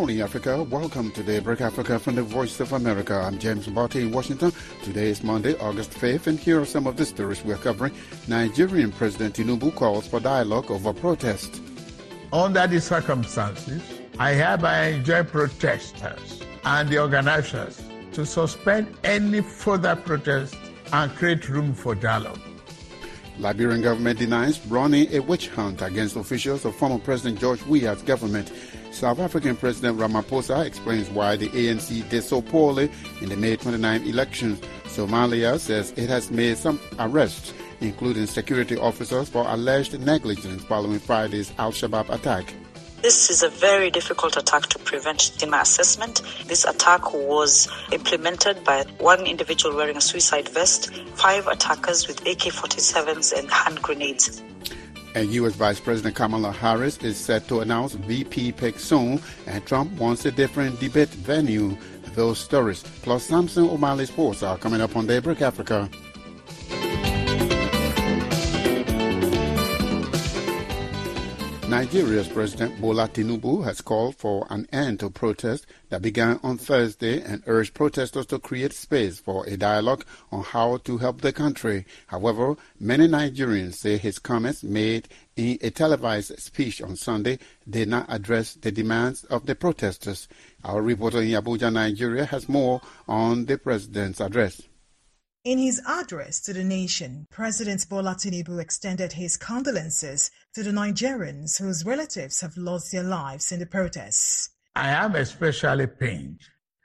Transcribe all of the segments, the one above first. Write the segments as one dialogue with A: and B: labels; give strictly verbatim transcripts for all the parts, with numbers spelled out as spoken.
A: morning, Africa. Welcome to Daybreak Africa from the Voice of America. I'm James Barty in Washington. Today is Monday, August fifth, and here are some of the stories we're covering. Nigerian President Tinubu calls for dialogue over protest.
B: Under the circumstances, I hereby enjoin protesters and the organizers to suspend any further protest and create room for dialogue.
A: Liberian government denies running a witch hunt against officials of former President George Weah's government. South African President Ramaphosa explains why the A N C did so poorly in the May twenty-ninth elections. Somalia says it has made some arrests, including security officers, for alleged negligence following Friday's Al-Shabaab attack.
C: This is a very difficult attack to prevent stigma assessment. This attack was implemented by one individual wearing a suicide vest, five attackers with A K forty-sevens and hand grenades.
A: And U S Vice President Kamala Harris is set to announce V P pick soon, and Trump wants a different debate venue. Those stories, plus Samson O'Malley Sports, are coming up on Daybreak Africa. Nigeria's President Bola Tinubu has called for an end to protests that began on Thursday and urged protesters to create space for a dialogue on how to help the country. However, many Nigerians say his comments made in a televised speech on Sunday did not address the demands of the protesters. Our reporter in Abuja, Nigeria, has more on the president's address.
D: In his address to the nation, President Bola Tinubu extended his condolences to the Nigerians whose relatives have lost their lives in the protests.
B: I am especially pained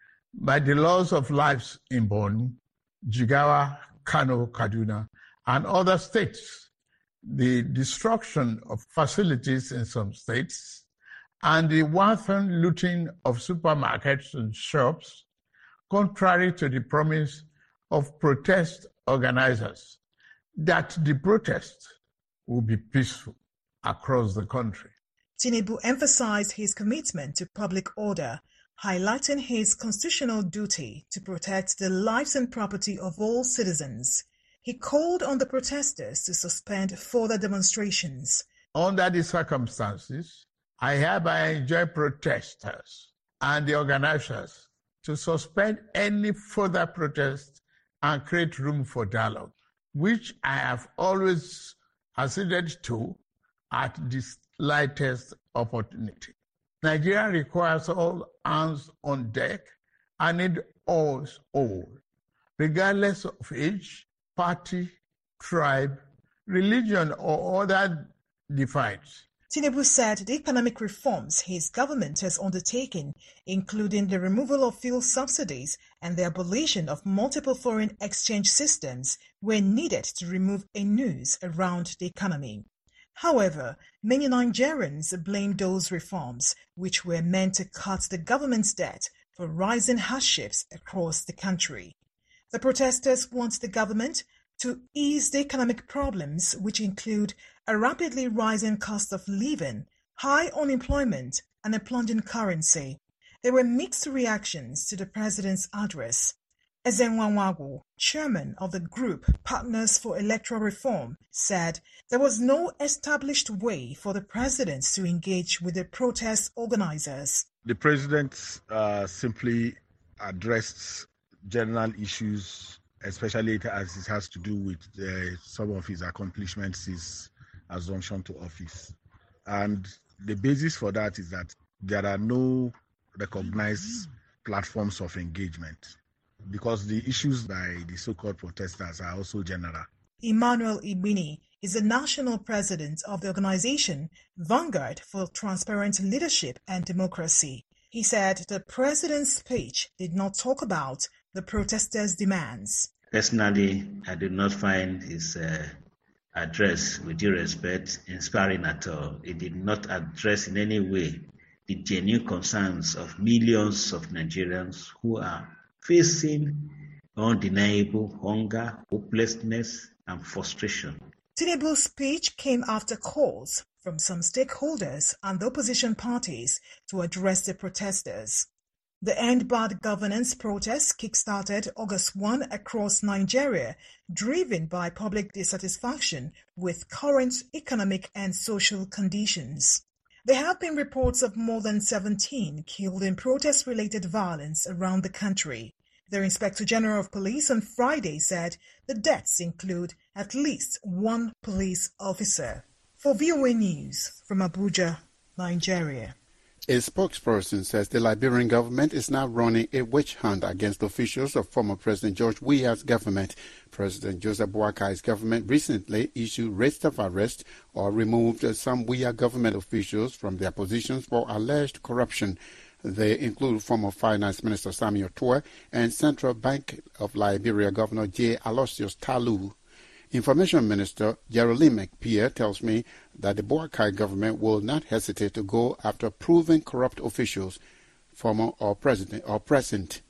B: by the loss of lives in Borno, Jigawa, Kano, Kaduna, and other states, the destruction of facilities in some states, and the wanton looting of supermarkets and shops, contrary to the promise of protest organizers that the protest will be peaceful across the country.
D: Tinubu emphasized his commitment to public order, highlighting his constitutional duty to protect the lives and property of all citizens. He called on the protesters to suspend further demonstrations.
B: Under the circumstances, I hereby enjoin protesters and the organizers to suspend any further protest and create room for dialogue, which I have always acceded to at the slightest opportunity. Nigeria requires all hands on deck and need us all, regardless of age, party, tribe, religion, or other divides.
D: Tinubu said the economic reforms his government has undertaken, including the removal of fuel subsidies and the abolition of multiple foreign exchange systems, were needed to remove a noose around the economy. However, many Nigerians blame those reforms, which were meant to cut the government's debt, for rising hardships across the country. The protesters want the government to ease the economic problems, which include a rapidly rising cost of living, high unemployment, and a plunging currency. There were mixed reactions to the president's address. Ezenwa Nwagwu, chairman of the group Partners for Electoral Reform, said there was no established way for the president to engage with the protest organizers.
E: The president uh, simply addressed general issues, especially as it has to do with uh, some of his accomplishments, his assumption to office. And the basis for that is that there are no recognized platforms of engagement, because the issues by the so-called protesters are also general.
D: Emmanuel Ibini is the national president of the organization Vanguard for Transparent Leadership and Democracy. He said the president's speech did not talk about the protesters' demands.
F: Personally, I did not find his uh, address, with due respect, inspiring at all. It did not address in any way the genuine concerns of millions of Nigerians who are facing undeniable hunger, hopelessness, and frustration.
D: Tinubu's speech came after calls from some stakeholders and the opposition parties to address the protesters. The End Bad Governance protests kick-started August first across Nigeria, driven by public dissatisfaction with current economic and social conditions. There have been reports of more than seventeen killed in protest-related violence around the country. The Inspector General of Police on Friday said the deaths include at least one police officer. For V O A News from Abuja, Nigeria.
A: A spokesperson says the Liberian government is now running a witch hunt against officials of former President George Weah's government. President Joseph Boakai's government recently issued writs of arrest or removed some Weah government officials from their positions for alleged corruption. They include former Finance Minister Samuel Otoe and Central Bank of Liberia Governor J. Aloysius Talu. Information Minister Jeremy Pierre tells me that the Boakai government will not hesitate to go after proven corrupt officials, former or president or present.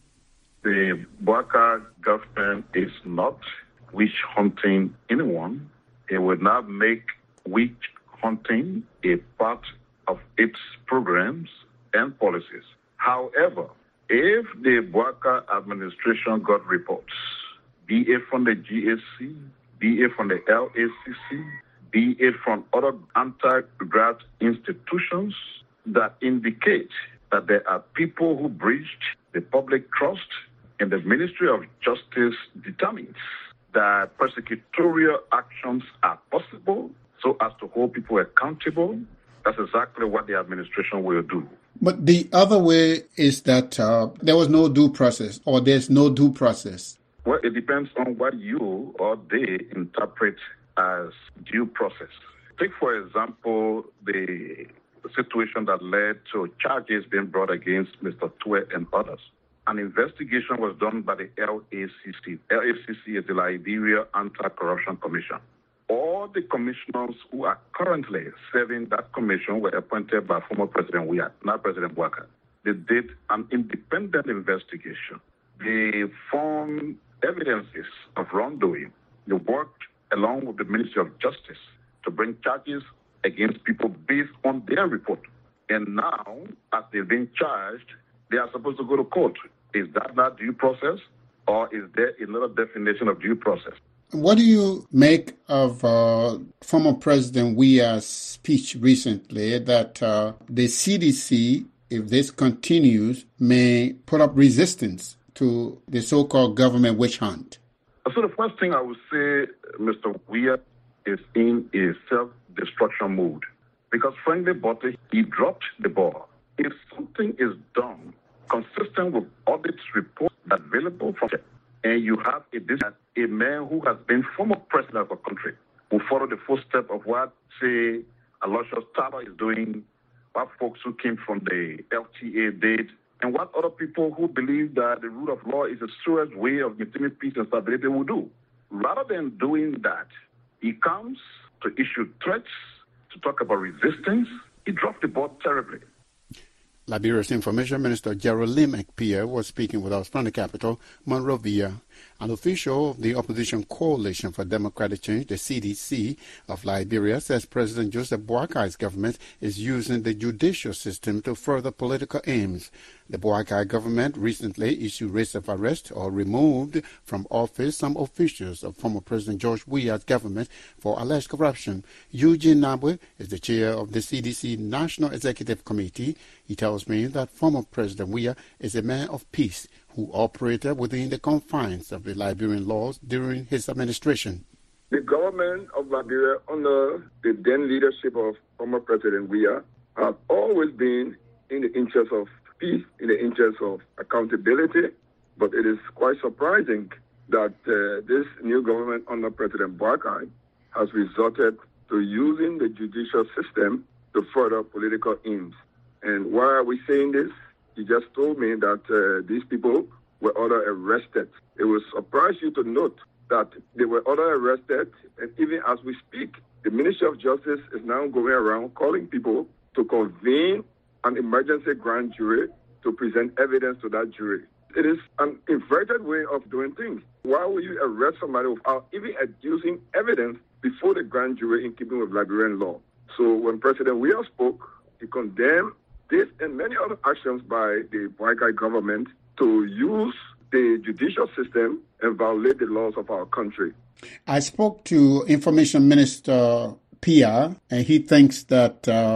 G: The Boakai government is not witch hunting anyone. It will not make witch hunting a part of its programs and policies. However, if the Boakai administration got reports, be it from the G S C, be it from the L A C C, be it from other anti-graft institutions that indicate that there are people who breached the public trust, and the Ministry of Justice determines that persecutorial actions are possible so as to hold people accountable, that's exactly what the administration will do.
A: But the other way is that uh, there was no due process, or there's no due process.
G: Well, it depends on what you or they interpret as due process. Take, for example, the situation that led to charges being brought against Mister Otoe and others. An investigation was done by the L A C C. L A C C is the Liberia Anti-Corruption Commission. All the commissioners who are currently serving that commission were appointed by former President Weah, not President Boakai. They did an independent investigation. They found evidences of wrongdoing. They worked along with the Ministry of Justice to bring charges against people based on their report. And now, as they've been charged, they are supposed to go to court. Is that not due process, or is there another definition of due process?
A: What do you make of uh, former President Weah's speech recently that uh, the C D C, if this continues, may put up resistance to the so-called government witch hunt?
G: So the first thing I would say, Mister Weah is in a self-destruction mode. Because frankly, but he dropped the ball. If something is done consistent with audit reports available from and you have a, a man who has been former president of a country, who followed the footsteps of what, say, Aloysius Talu is doing, what folks who came from the L T A did, and what other people who believe that the rule of law is a serious way of maintaining peace and stability will do. Rather than doing that, he comes to issue threats, to talk about resistance. He dropped the ball terribly.
A: Liberia's Information Minister Jeremy Pierre was speaking with us from the capital, Monrovia. An official of the Opposition Coalition for Democratic Change, the C D C of Liberia, says President Joseph Boakai's government is using the judicial system to further political aims. The Boakai government recently issued writs of arrest or removed from office some officials of former President George Weah's government for alleged corruption. Eugene Nabwe is the chair of the C D C National Executive Committee. He tells me that former President Weah is a man of peace who operated within the confines of the Liberian laws during his administration.
H: The government of Liberia, under the then leadership of former President Weah, have always been in the interest of peace, in the interest of accountability. But it is quite surprising that uh, this new government under President Boakai has resorted to using the judicial system to further political aims. And why are we saying this? He just told me that uh, these people were ordered arrested. It will surprise you to note that they were ordered arrested, and even as we speak, the Ministry of Justice is now going around calling people to convene an emergency grand jury to present evidence to that jury. It is an inverted way of doing things. Why would you arrest somebody without even adducing evidence before the grand jury in keeping with Liberian law? So when President Weah spoke, he condemned this and many other actions by the Boakai government to use the judicial system and violate the laws of our country.
A: I spoke to Information Minister Pierre, and he thinks that uh,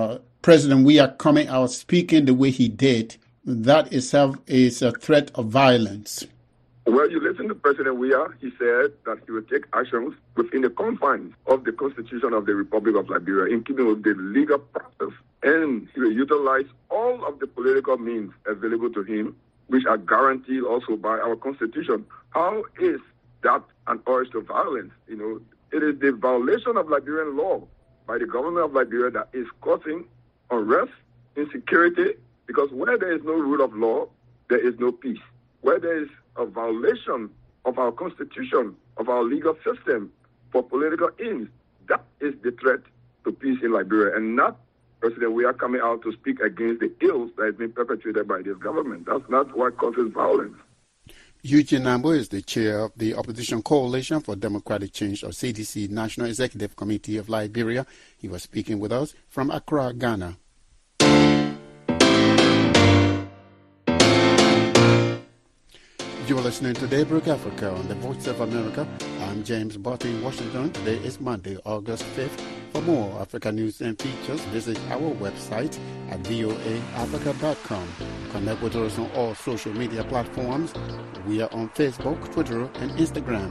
A: President Weah coming out speaking the way he did, that itself is a threat of violence.
H: Well, you listen to President Weah, he said that he will take actions within the confines of the Constitution of the Republic of Liberia in keeping with the legal process, and he will utilize all of the political means available to him, which are guaranteed also by our Constitution. How is that an urge to violence? You know, it is the violation of Liberian law by the government of Liberia that is causing unrest, insecurity, because where there is no rule of law, there is no peace. Where there is a violation of our Constitution, of our legal system for political ends, that is the threat to peace in Liberia, and not President Weah coming out to speak against the ills that has been perpetrated by this government. That's not what causes violence.
A: Eugene Nambo is the chair of the Opposition Coalition for Democratic Change, or C D C, National Executive Committee of Liberia. He was speaking with us from Accra, Ghana. You are listening to Daybreak Africa on the Voice of America. I'm James Barty in Washington. Today is Monday, August fifth. For more Africa news and features, visit our website at voa africa dot com. Connect with us on all social media platforms. We are on Facebook, Twitter, and Instagram.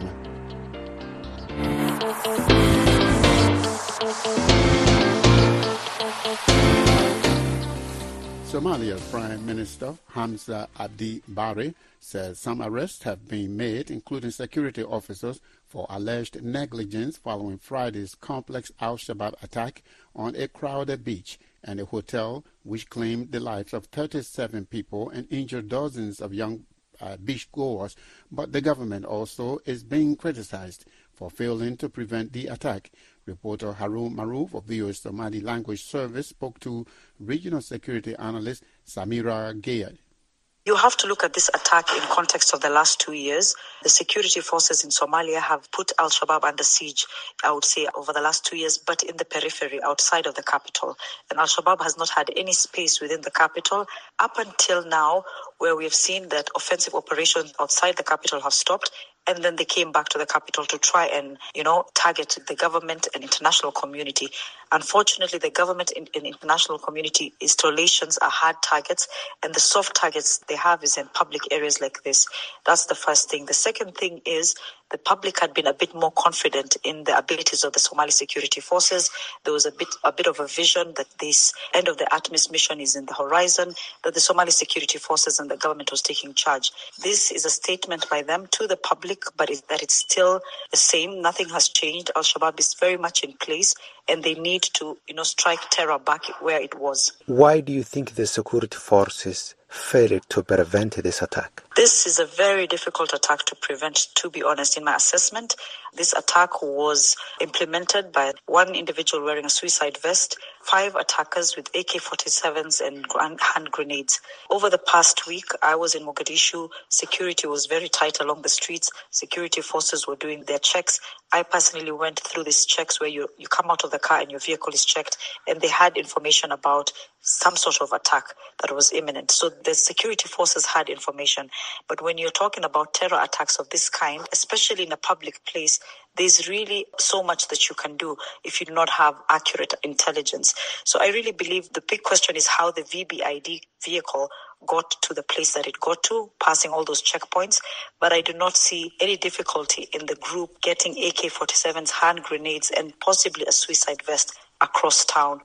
A: Somalia's Prime Minister Hamza Abdi Barre says some arrests have been made, including security officers, for alleged negligence following Friday's complex Al-Shabaab attack on a crowded beach and a hotel, which claimed the lives of thirty-seven people and injured dozens of young uh, beachgoers. But the government also is being criticized for failing to prevent the attack. Reporter Harun Maruf of V O A Somali Language Service spoke to regional security analyst Samira Gayad.
C: You have to look at this attack in context of the last two years. The security forces in Somalia have put Al-Shabaab under siege, I would say, over the last two years, but in the periphery, outside of the capital. And Al-Shabaab has not had any space within the capital up until now, where we have seen that offensive operations outside the capital have stopped. And then they came back to the capital to try and, you know, target the government and international community. Unfortunately, the government and, and international community installations are hard targets, and the soft targets they have is in public areas like this. That's the first thing. The second thing is the public had been a bit more confident in the abilities of the Somali security forces. There was a bit a bit of a vision that this end of the ATMIS mission is in the horizon, that the Somali security forces and the government was taking charge. This is a statement by them to the public, but it, that it's still the same. Nothing has changed. Al-Shabaab is very much in place, and they need to, you know, strike terror back where it was.
I: Why do you think the security forces failed to prevent this attack?
C: This is a very difficult attack to prevent, to be honest, in my assessment. This attack was implemented by one individual wearing a suicide vest, five attackers with A K forty-sevens and hand grenades. Over the past week, I was in Mogadishu. Security was very tight along the streets. Security forces were doing their checks. I personally went through these checks where you, you come out of the car and your vehicle is checked, and they had information about some sort of attack that was imminent. So the security forces had information. But when you're talking about terror attacks of this kind, especially in a public place, there's really so much that you can do if you do not have accurate intelligence. So I really believe the big question is how the V B I D vehicle got to the place that it got to, passing all those checkpoints. But I do not see any difficulty in the group getting A K forty-sevens, hand grenades, and possibly a suicide vest across town.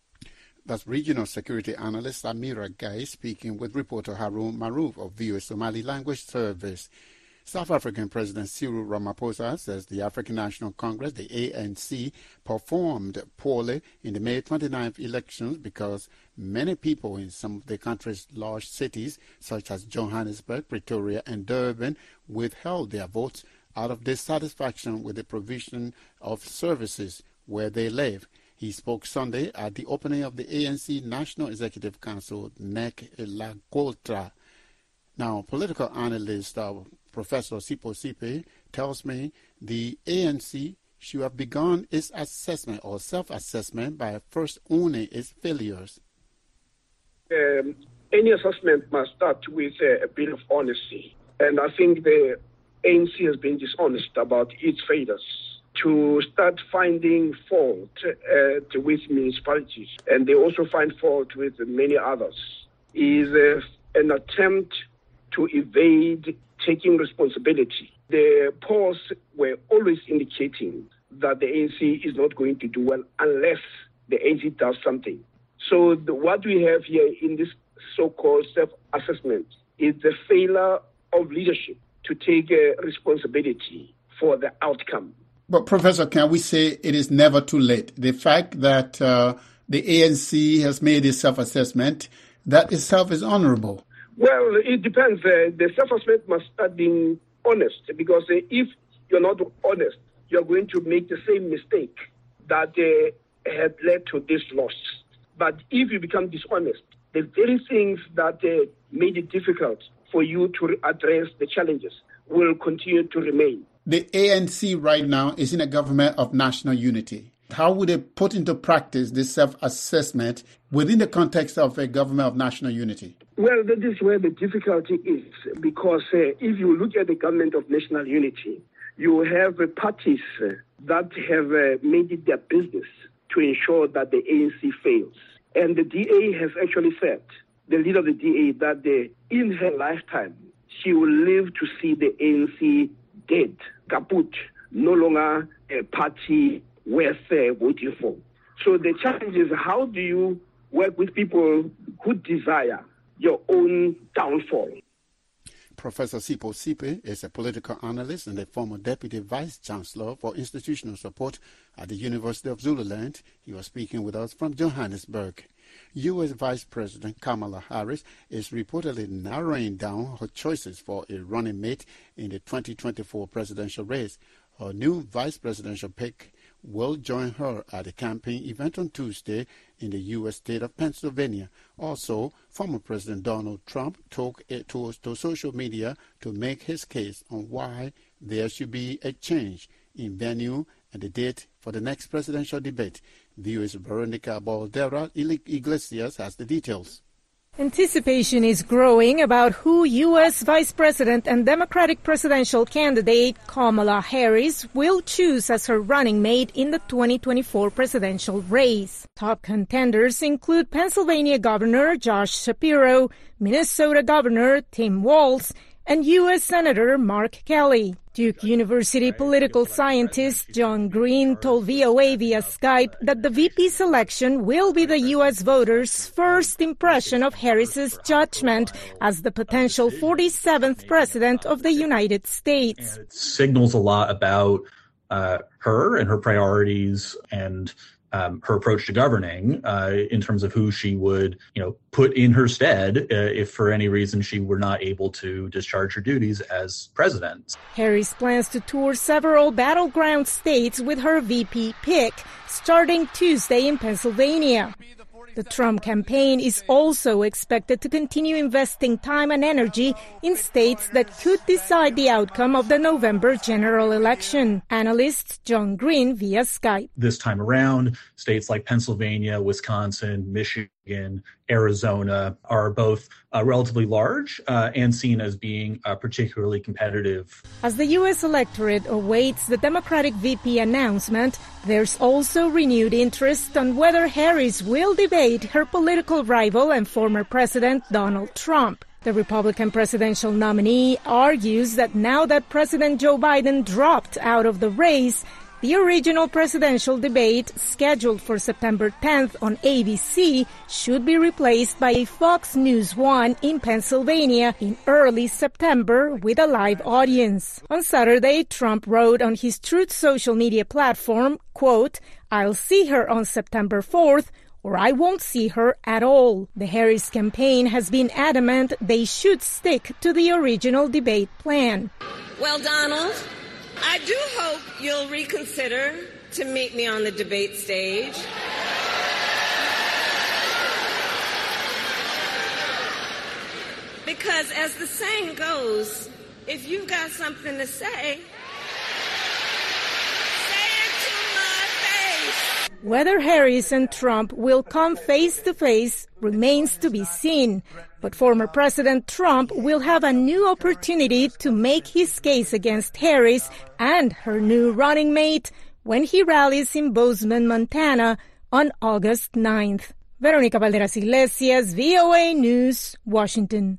A: That's regional security analyst Amira Gai speaking with reporter Harun Maruf of V O A Somali Language Service. South African President Cyril Ramaphosa says the African National Congress, the A N C, performed poorly in the May twenty-ninth elections because many people in some of the country's large cities, such as Johannesburg, Pretoria, and Durban, withheld their votes out of dissatisfaction with the provision of services where they live. He spoke Sunday at the opening of the A N C National Executive Council, N E C Lakoltra. Now, political analyst uh, Professor Sipo Sipe tells me the A N C should have begun its assessment or self-assessment by first owning its failures.
J: Um, any assessment must start with uh, a bit of honesty. And I think the A N C has been dishonest about its failures. to start finding fault uh, with municipalities, and they also find fault with many others, is uh, an attempt to evade taking responsibility. The polls were always indicating that the A N C is not going to do well unless the A N C does something. So the, what we have here in this so-called self-assessment is the failure of leadership to take uh, responsibility for the outcome.
A: But Professor, can we say it is never too late? The fact that uh, the A N C has made a self-assessment, that itself is honorable.
J: Well, it depends. Uh, the self-assessment must start being honest, because uh, if you're not honest, you're going to make the same mistake that uh, had led to this loss. But if you become dishonest, the very things that uh, made it difficult for you to address the challenges will continue to remain.
A: The A N C right now is in a government of national unity. How would they put into practice this self-assessment within the context of a government of national unity?
J: Well, that is where the difficulty is, because uh, if you look at the government of national unity, you have uh, parties uh, that have uh, made it their business to ensure that the A N C fails. And the D A has actually said, the leader of the D A, that uh, in her lifetime, she will live to see the A N C dead, kaput, no longer a party worth uh, voting for. So the challenge is, how do you work with people who desire your own downfall?
A: Professor Sipho Sipe is a political analyst and a former Deputy Vice Chancellor for Institutional Support at the University of Zululand. He was speaking with us from Johannesburg. U S Vice President Kamala Harris is reportedly narrowing down her choices for a running mate in the twenty twenty-four presidential race. Her new vice presidential pick will join her at a campaign event on Tuesday in the U S state of Pennsylvania. Also, former President Donald Trump took it to, to social media to make his case on why there should be a change in venue and the date for the next presidential debate. V O A's Veronica Baldera Iglesias has the details.
K: Anticipation is growing about who U S Vice President and Democratic presidential candidate Kamala Harris will choose as her running mate in the twenty twenty-four presidential race. Top contenders include Pennsylvania Governor Josh Shapiro, Minnesota Governor Tim Walz, and U S Senator Mark Kelly. Duke University political scientist John Green told V O A via Skype that the V P selection will be the U S voters' first impression of Harris's judgment as the potential forty-seventh president of the United States.
L: And it signals a lot about uh, her and her priorities and Um, her approach to governing uh, in terms of who she would, you know, put in her stead uh, if for any reason she were not able to discharge her duties as president.
K: Harris plans to tour several battleground states with her V P pick, starting Tuesday in Pennsylvania. The Trump campaign is also expected to continue investing time and energy in states that could decide the outcome of the November general election. Analyst John Green via Skype.
L: This time around, states like Pennsylvania, Wisconsin, Michigan, Arizona are both uh, relatively large uh, and seen as being uh, particularly competitive.
K: As the U S electorate awaits the Democratic V P announcement, there's also renewed interest on whether Harris will debate her political rival and former President Donald Trump. The Republican presidential nominee argues that now that President Joe Biden dropped out of the race, the original presidential debate, scheduled for September tenth on A B C, should be replaced by a Fox News one in Pennsylvania in early September with a live audience. On Saturday, Trump wrote on his Truth social media platform, quote, "I'll see her on September fourth, or I won't see her at all." The Harris campaign has been adamant they should stick to the original debate plan.
M: Well, Donald, I do hope you'll reconsider to meet me on the debate stage. Because as the saying goes, if you've got something to say, say it to my face.
K: Whether Harris and Trump will come face-to-face remains to be seen, but former President Trump will have a new opportunity to make his case against Harris and her new running mate when he rallies in Bozeman, Montana on August ninth. Veronica Valderas Iglesias, V O A News, Washington.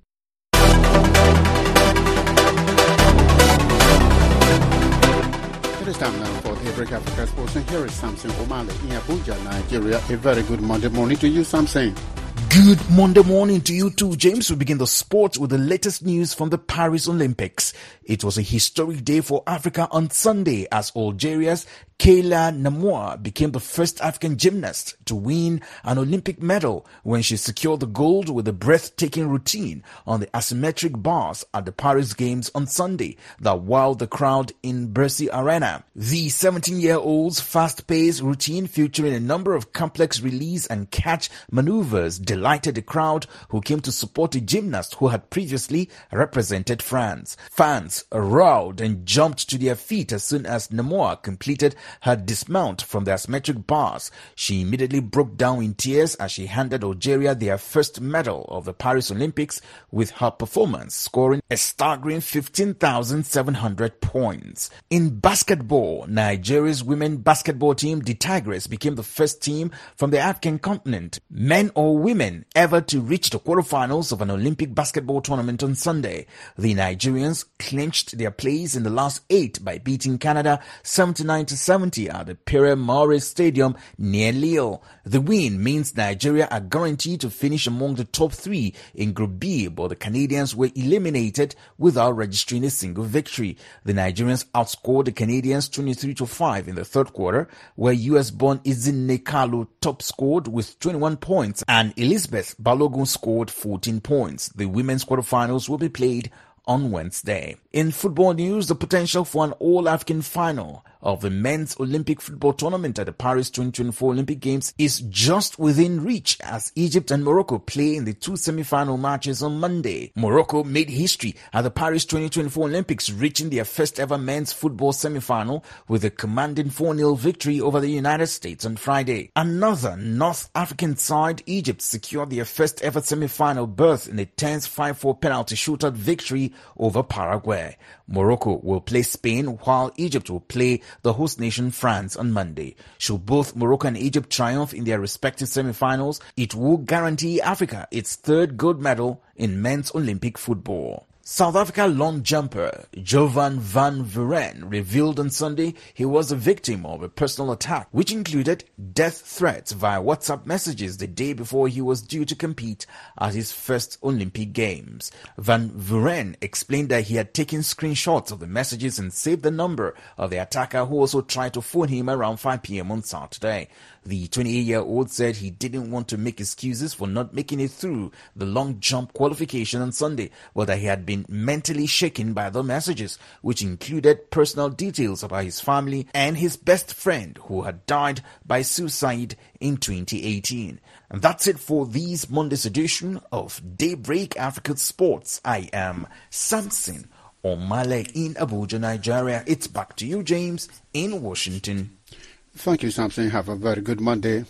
A: It is time now for Daybreak Africa Sports, and here is Samson Omale in Abuja, Nigeria. A very good Monday morning to you, Samson.
N: Good Monday morning to you too, James. We begin the sports with the latest news from the Paris Olympics. It was a historic day for Africa on Sunday as Algeria's Kayla Namour became the first African gymnast to win an Olympic medal when she secured the gold with a breathtaking routine on the asymmetric bars at the Paris Games on Sunday that wowed the crowd in Bercy Arena. The seventeen-year-old's fast-paced routine featuring a number of complex release and catch maneuvers delighted the crowd who came to support the gymnast who had previously represented France. Fans roared and jumped to their feet as soon as Namour completed her dismount from the asymmetric bars. She immediately broke down in tears as she handed Algeria their first medal of the Paris Olympics with her performance, scoring a staggering fifteen thousand seven hundred points. In basketball, Nigeria's women basketball team, the Tigers, became the first team from the African continent, men or women, ever to reach the quarterfinals of an Olympic basketball tournament on Sunday. The Nigerians clinched their place in the last eight by beating Canada seventy-nine to seventy at the Pierre-Maurice Stadium near Lille. The win means Nigeria are guaranteed to finish among the top three in Group B, but the Canadians were eliminated without registering a single victory. The Nigerians outscored the Canadians twenty-three to five in the third quarter, where U S-born Ezinne Kalu top scored with twenty-one points and Elizabeth Balogun scored fourteen points. The women's quarterfinals will be played on Wednesday. In football news, the potential for an all-African final of the men's Olympic football tournament at the Paris twenty twenty-four Olympic Games is just within reach as Egypt and Morocco play in the two semi-final matches on Monday. Morocco made history at the Paris twenty twenty-four Olympics, reaching their first ever men's football semi-final with a commanding four nil victory over the United States on Friday. Another North African side, Egypt, secured their first ever semi-final berth in a tense five four penalty shootout victory over Paraguay. Morocco will play Spain while Egypt will play the host nation France on Monday. Should both Morocco and Egypt triumph in their respective semi-finals, it will guarantee Africa its third gold medal in men's Olympic football. South Africa long jumper Jovan van Vuren revealed on Sunday he was a victim of a personal attack, which included death threats via WhatsApp messages the day before he was due to compete at his first Olympic Games. Van Vuren explained that he had taken screenshots of the messages and saved the number of the attacker, who also tried to phone him around five p.m. on Saturday. The twenty-eight-year-old said he didn't want to make excuses for not making it through the long jump qualification on Sunday, but that he had been mentally shaken by the messages, which included personal details about his family and his best friend who had died by suicide in twenty eighteen. And that's it for this Monday's edition of Daybreak Africa Sports. I am Samson Omale in Abuja, Nigeria. It's back to you, James, in Washington.
A: Thank you, Samson. Have a very good Monday.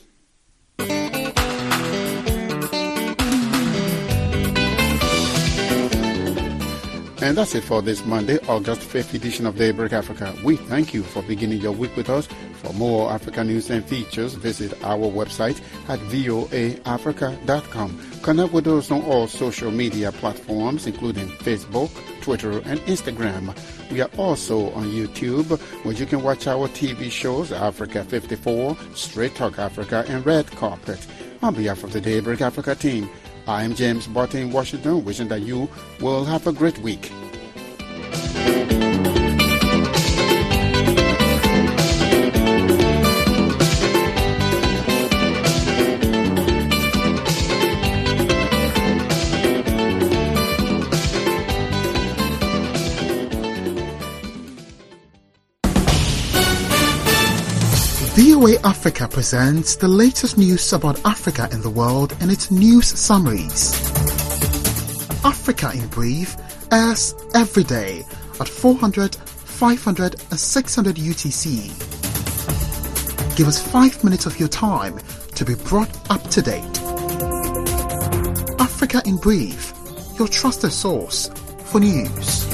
A: And that's it for this Monday, August fifth edition of Daybreak Africa. We thank you for beginning your week with us. For more African news and features, visit our website at voa africa dot com. Connect with us on all social media platforms, including Facebook, Twitter, and Instagram. We are also on YouTube, where you can watch our T V shows, Africa fifty-four, Straight Talk Africa, and Red Carpet. On behalf of the Daybreak Africa team, I am James Barton in Washington, wishing that you will have a great week.
O: V O A Africa presents the latest news about Africa and the world and its news summaries. Africa in Brief airs every day at four hundred, five hundred and six hundred U T C. Give us five minutes of your time to be brought up to date. Africa in Brief, your trusted source for news.